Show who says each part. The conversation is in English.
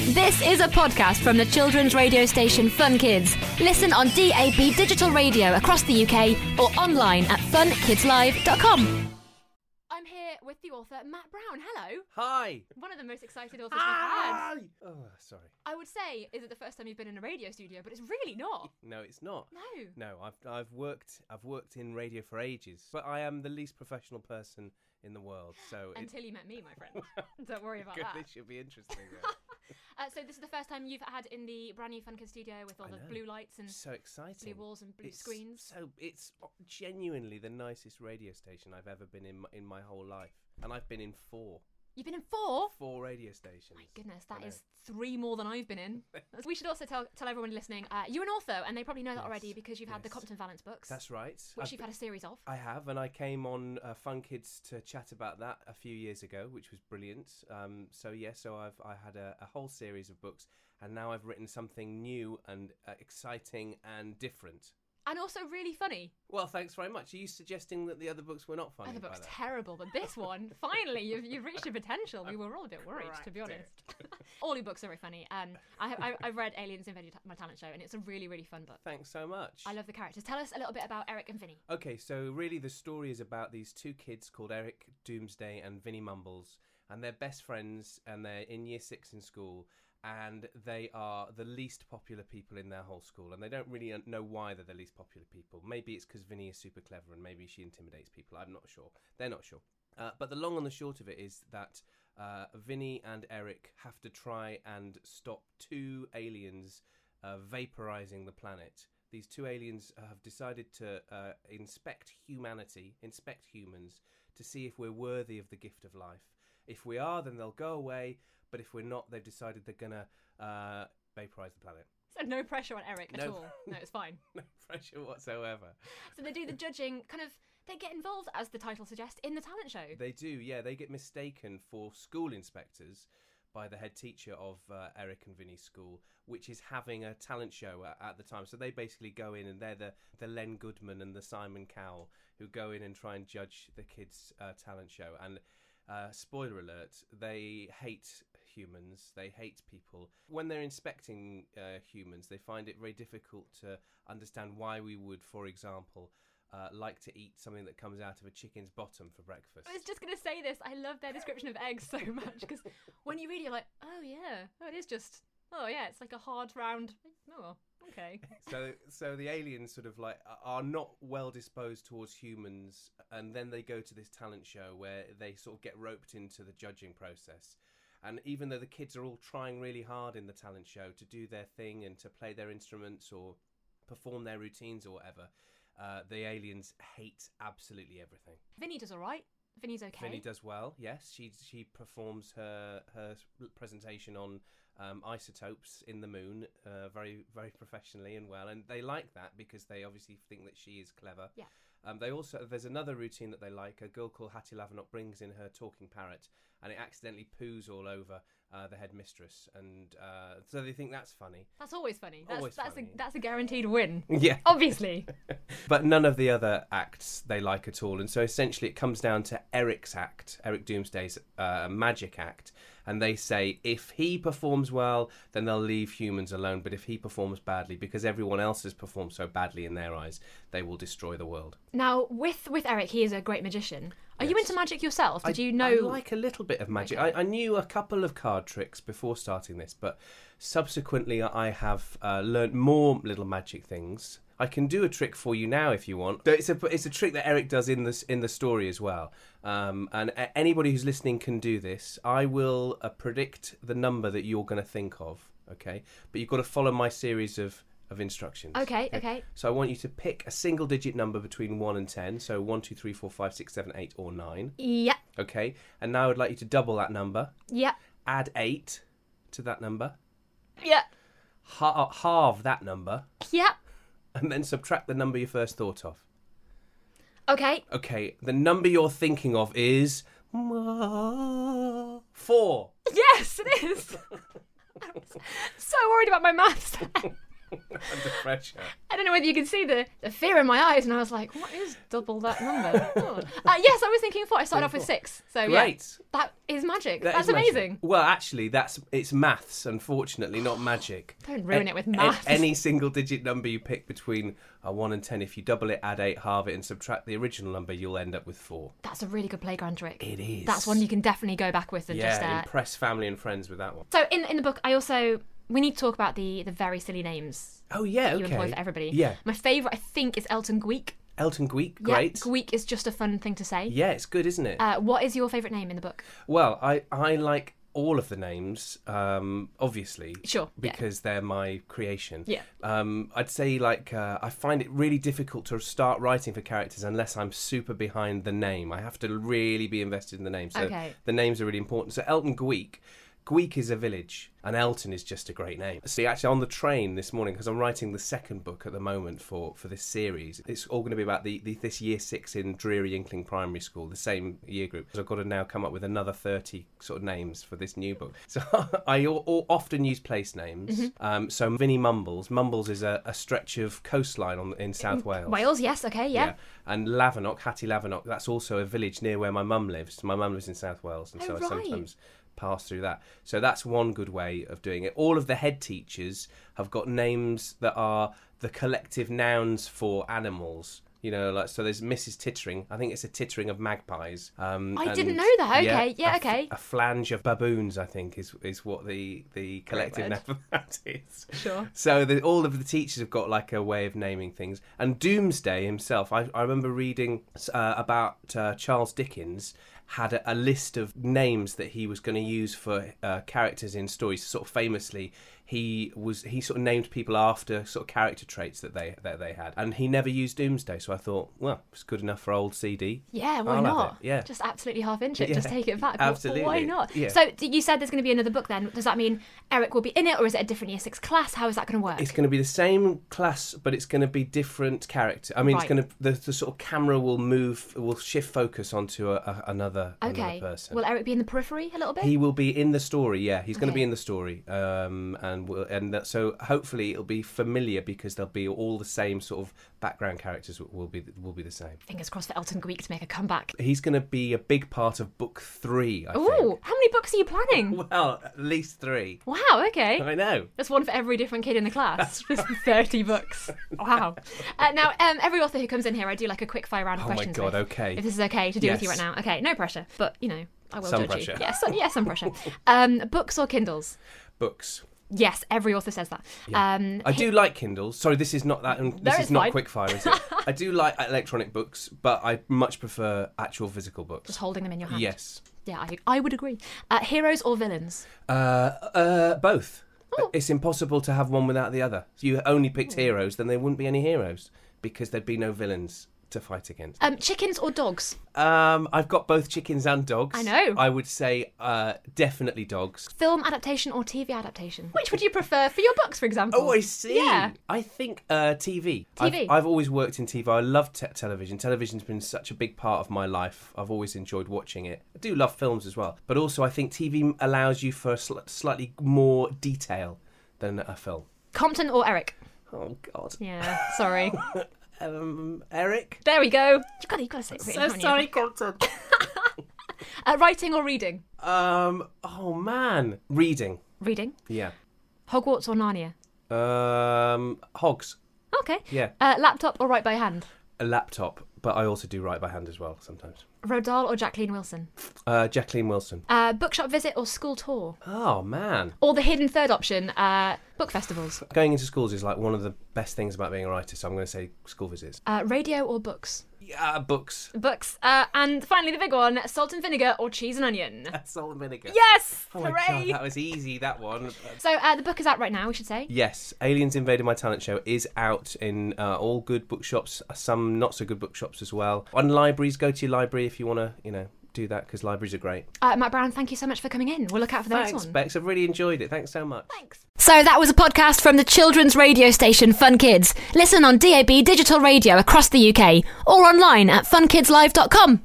Speaker 1: This is a podcast from the children's radio station Fun Kids. Listen on DAB digital radio across the UK or online at funkidslive.com. I'm here with the author Matt Brown. Hello.
Speaker 2: Hi.
Speaker 1: One of the most excited authors we've had.
Speaker 2: Oh, sorry.
Speaker 1: I would say, is it the first time you've been in a radio studio? But it's really not.
Speaker 2: No, it's not.
Speaker 1: No.
Speaker 2: No, I've worked in radio for ages, but I am the least professional person in the world. So
Speaker 1: until you met me, my friend. Don't worry about
Speaker 2: Good,
Speaker 1: that.
Speaker 2: This should be interesting. Yeah.
Speaker 1: So this is the first time you've had in the brand new Fun Kids studio with all the blue lights and
Speaker 2: so exciting.
Speaker 1: blue walls and blue screens.
Speaker 2: So it's genuinely the nicest radio station I've ever been in my whole life, and I've been in 4.
Speaker 1: You've been in 4?
Speaker 2: 4 radio stations.
Speaker 1: My goodness, that is 3 more than I've been in. We should also tell everyone listening, you're an author, and they probably know that already because you've had the Compton Valence books.
Speaker 2: That's right.
Speaker 1: Which you've had a series of.
Speaker 2: I have, and I came on Fun Kids to chat about that a few years ago, which was brilliant. So I had a whole series of books, and now I've written something new and exciting and different.
Speaker 1: And also really funny.
Speaker 2: Well, thanks very much. Are you suggesting that the other books were not funny?
Speaker 1: Other books terrible, but this one, finally, you've reached your potential. We were all a bit worried, to be honest. All your books are very funny. I've read Aliens Invaded My Talent Show, and it's a really, really fun book.
Speaker 2: Thanks so much.
Speaker 1: I love the characters. Tell us a little bit about Eric and Vinny.
Speaker 2: Okay, so really the story is about these 2 kids called Eric Doomsday and Vinny Mumbles, and they're best friends, and they're in year 6 in school. And they are the least popular people in their whole school, and they don't really know why they're the least popular people. Maybe it's because Vinny is super clever and maybe she intimidates people. I'm not sure. They're not sure. But the long and the short of it is that Vinny and Eric have to try and stop 2 aliens vaporizing the planet. These 2 aliens have decided to inspect humans, to see if we're worthy of the gift of life. If we are, then they'll go away. But if we're not, they've decided they're going to vaporize the planet.
Speaker 1: So no pressure on Eric at all. No, it's fine.
Speaker 2: No pressure whatsoever.
Speaker 1: So they do the judging, they get involved, as the title suggests, in the talent show.
Speaker 2: They do, yeah. They get mistaken for school inspectors by the head teacher of Eric and Vinny's school, which is having a talent show at the time. So they basically go in, and they're the Len Goodman and the Simon Cowell who go in and try and judge the kids' talent show. And spoiler alert, they hate humans, they hate people. When they're inspecting humans, they find it very difficult to understand why we would, for example, like to eat something that comes out of a chicken's bottom for breakfast.
Speaker 1: I was just going to say this. I love their description of eggs so much, because when you read it, you're like, oh yeah, it is just, oh yeah, it's like a hard round, oh, okay. So the aliens sort of like are not well disposed towards humans, and then they go to this talent show where they sort of get roped into the judging process. And even though the kids are all trying really hard in the talent show to do their thing and to play their instruments or perform their routines or whatever, the aliens hate absolutely everything. Vinny does all right. Vinny's okay. Vinny does well, yes. She performs her presentation on isotopes in the moon very, very professionally and well. And they like that because they obviously think that she is clever. Yeah. There's another routine that they like. A girl called Hattie Lavannock brings in her talking parrot, and it accidentally poos all over the headmistress, and so they think that's funny. That's always funny. That's a guaranteed win. Yeah, obviously. But none of the other acts they like at all, and so essentially it comes down to Eric's act, Eric Doomsday's magic act, and they say if he performs well, then they'll leave humans alone, but if he performs badly, because everyone else has performed so badly in their eyes, they will destroy the world. Now, with Eric, he is a great magician. Are you into magic yourself? Did you know? I like a little bit of magic. Okay. I knew a couple of card tricks before starting this, but subsequently I have learnt more little magic things. I can do a trick for you now if you want. It's a trick that Eric does in the story as well. And anybody who's listening can do this. I will predict the number that you're going to think of, okay? But you've got to follow my series of instructions. Okay. So I want you to pick a single digit number between 1 and 10. So 1, 2, 3, 4, 5, 6, 7, 8 or 9. Yeah. Okay. And now I'd like you to double that number. Yeah. Add 8 to that number. Yeah. Halve that number. Yeah. And then subtract the number you first thought of. Okay. Okay. The number you're thinking of is 4. Yes, it is. I'm so worried about my maths. Under pressure. I don't know whether you can see the fear in my eyes, and I was like, what is double that number? Oh. Yes, I was thinking 4. I started off with 6. So
Speaker 2: Great.
Speaker 1: Yeah, that is magic.
Speaker 2: That's
Speaker 1: amazing.
Speaker 2: Magic. Well, actually, it's maths, unfortunately, not magic.
Speaker 1: Don't ruin it with maths.
Speaker 2: Any single digit number you pick between 1 and 10, if you double it, add 8, halve it, and subtract the original number, you'll end up with 4.
Speaker 1: That's a really good playground trick.
Speaker 2: It is.
Speaker 1: That's one you can definitely go back with and just
Speaker 2: impress family and friends with that one.
Speaker 1: So in the book, we need to talk about the very silly names.
Speaker 2: Oh yeah,
Speaker 1: you employ for everybody.
Speaker 2: Yeah.
Speaker 1: My favourite, I think, is Elton Gweek.
Speaker 2: Elton Gweek, great.
Speaker 1: Yeah, Gweek is just a fun thing to say.
Speaker 2: Yeah, it's good, isn't it?
Speaker 1: What is your favourite name in the book?
Speaker 2: Well, I like all of the names, obviously.
Speaker 1: Sure.
Speaker 2: Because they're my creation.
Speaker 1: Yeah.
Speaker 2: I'd say, I find it really difficult to start writing for characters unless I'm super behind the name. I have to really be invested in the name. So the names are really important. So Elton Gweek. Gweek is a village, and Elton is just a great name. See, actually, on the train this morning, because I'm writing the second book at the moment for this series, it's all going to be about this year 6 in Dreary Inkling Primary School, the same year group. So I've got to now come up with another 30 sort of names for this new book. So I often use place names. Mm-hmm. So Vinnie Mumbles. Mumbles is a stretch of coastline in South Wales.
Speaker 1: Wales, yes, okay, yeah.
Speaker 2: And Lavernock, Hattie Lavernock, that's also a village near where my mum lives. My mum lives in South Wales, and so I sometimes pass through that. So that's one good way of doing it. All of the head teachers have got names that are the collective nouns for animals. So there's Mrs. Tittering. I think it's a tittering of magpies.
Speaker 1: I didn't know that. Okay, yeah, okay.
Speaker 2: A flange of baboons, I think, is what the collective noun for that is.
Speaker 1: Sure.
Speaker 2: So all of the teachers have got a way of naming things. And Doomsday himself, I remember reading about Charles Dickens had a list of names that he was going to use for characters in stories. Sort of famously, he sort of named people after sort of character traits that they had, and he never used Doomsday. So I thought, well, it's good enough for old CD.
Speaker 1: Yeah, why not?
Speaker 2: Yeah,
Speaker 1: just absolutely half inch it. Yeah. Just take it back.
Speaker 2: Absolutely,
Speaker 1: why not?
Speaker 2: Yeah.
Speaker 1: So you said there's going to be another book. Then does that mean Eric will be in it, or is it a different year 6 class? How is that going to work?
Speaker 2: It's going to be the same class, but it's going to be different character. I mean, it's going to the sort of camera will shift focus onto another person.
Speaker 1: Will Eric be in the periphery a little bit?
Speaker 2: He will be in the story. Yeah, he's going to be in the story. So hopefully it'll be familiar because there'll be all the same sort of background characters will be the same.
Speaker 1: Fingers crossed for Elton Gweek to make a comeback.
Speaker 2: He's going to be a big part of book 3, I think.
Speaker 1: Ooh, how many books are you planning?
Speaker 2: Well, at least 3.
Speaker 1: Wow, okay.
Speaker 2: I know.
Speaker 1: That's one for every different kid in the class. Just 30 books. Wow. Now, every author who comes in here, I do a quick fire round of questions.
Speaker 2: Oh my God, okay.
Speaker 1: If this is okay to do with you right now. Okay, no pressure, but I will
Speaker 2: some
Speaker 1: judge
Speaker 2: pressure.
Speaker 1: you. Yeah, some pressure. Books or Kindles?
Speaker 2: Books.
Speaker 1: Yes, every author says that.
Speaker 2: Yeah. I do like Kindles. Sorry, this is not that. This is not quickfire, is it? I do like electronic books, but I much prefer actual physical books.
Speaker 1: Just holding them in your hand.
Speaker 2: Yes.
Speaker 1: Yeah, I would agree. Heroes or villains?
Speaker 2: Both.
Speaker 1: Oh.
Speaker 2: It's impossible to have one without the other. If you only picked heroes, then there wouldn't be any heroes because there'd be no villains to fight against.
Speaker 1: Chickens or dogs?
Speaker 2: I've got both chickens and dogs.
Speaker 1: I know.
Speaker 2: I would say definitely dogs.
Speaker 1: Film adaptation or TV adaptation? Which would you prefer for your books, for example?
Speaker 2: Oh, I see.
Speaker 1: Yeah.
Speaker 2: I think TV. I've always worked in TV. I love television. Television's been such a big part of my life. I've always enjoyed watching it. I do love films as well. But also I think TV allows you for slightly more detail than a film.
Speaker 1: Compton or Eric?
Speaker 2: Oh, God.
Speaker 1: Yeah, sorry.
Speaker 2: Eric?
Speaker 1: There we go. You've got to say it.
Speaker 2: So sorry, Compton.
Speaker 1: Writing or reading?
Speaker 2: Oh man, reading.
Speaker 1: Reading?
Speaker 2: Yeah.
Speaker 1: Hogwarts or Narnia?
Speaker 2: Hogs.
Speaker 1: Okay.
Speaker 2: Yeah.
Speaker 1: Laptop or write by hand?
Speaker 2: A laptop, but I also do write by hand as well sometimes.
Speaker 1: Roald Dahl or Jacqueline Wilson?
Speaker 2: Jacqueline Wilson.
Speaker 1: Bookshop visit or school tour?
Speaker 2: Oh man.
Speaker 1: Or the hidden third option, book festivals?
Speaker 2: Going into schools is one of the best things about being a writer, so I'm going to say school visits.
Speaker 1: Radio or books?
Speaker 2: Yeah, books.
Speaker 1: Books. And finally the big one, salt and vinegar or cheese and onion?
Speaker 2: Salt and vinegar.
Speaker 1: Yes!
Speaker 2: Oh
Speaker 1: Hooray!
Speaker 2: My God, that was easy, that one.
Speaker 1: So the book is out right now, we should say?
Speaker 2: Yes. Aliens Invaded My Talent Show is out in all good bookshops, some not so good bookshops as well. On libraries, go to your library if you want to, do that, because libraries are great.
Speaker 1: Matt Brown, thank you so much for coming in. We'll look out for the next one.
Speaker 2: Thanks, Bex. I've really enjoyed it. Thanks so much.
Speaker 1: Thanks. So that was a podcast from the children's radio station Fun Kids. Listen on DAB digital radio across the UK or online at funkidslive.com.